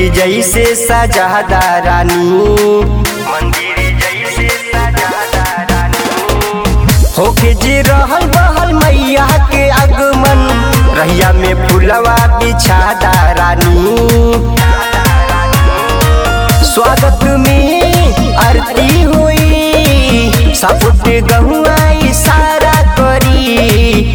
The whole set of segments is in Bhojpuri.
जैसे सजादा रानी, मंदिर जैसे सजादा रानी। होके जे रहल बहल मैया के आगमन, रहिया में फुलवा बिछादा रानी। स्वागत में आरती हुई, सपुट गहुआ इशारा करी।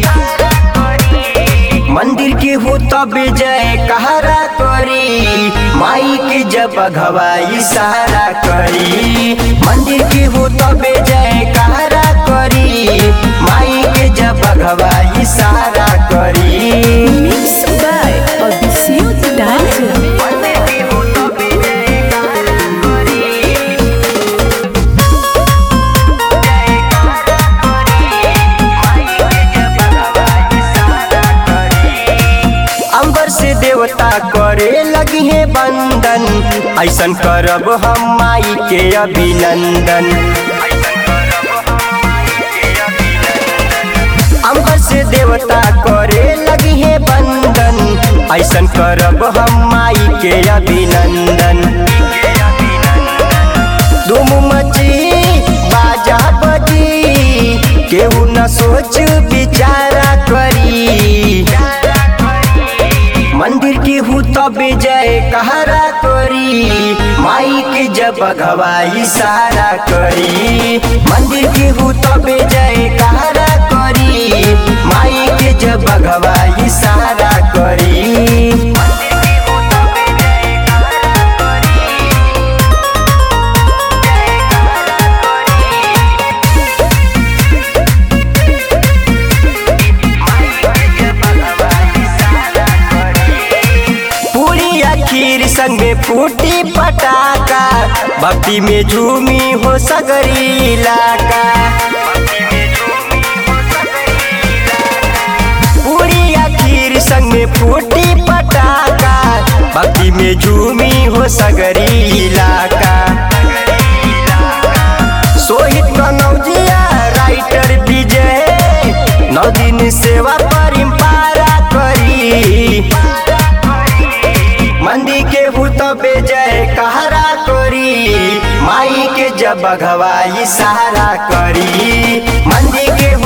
मंदिर के हो तब जय कहरा करी, माई के जब घवा इशारा करी। मंदिर के हो तब जय कहरा करी, माई के जब घवा इशारा करी। Mixed by Odysseus Dancer. अंबर से देवता करे लगी है बंदन, ऐसन करब हम माई के अभिनंदन। अंबर से देवता करे लगी है बंदन, ऐसन करब हम माई के अभिनंदन। धूम मची बाजा बजी, केहू न सोच विचारा करी। मंदिर के हूँ तब जय कहरा करी, माई के जब घवा इशारा करी। मंदिर के हूँ तब जय कहरा करी, माई के जब घवा इशारा करी। खीर संगे फूटी पटाका, भक्ति में झूमी हो सगरी इलाका। पूरी खीर संगे फूटी पटाका, भक्ति में झूमी हो सगरी इलाका। सोहित कनौजिया राइटर विजय, 9 दिन सेवा परिम्पारा करी। मंदिर के भूत जय कहरा करी, माई के जब घवा इशारा करी। मंदिर के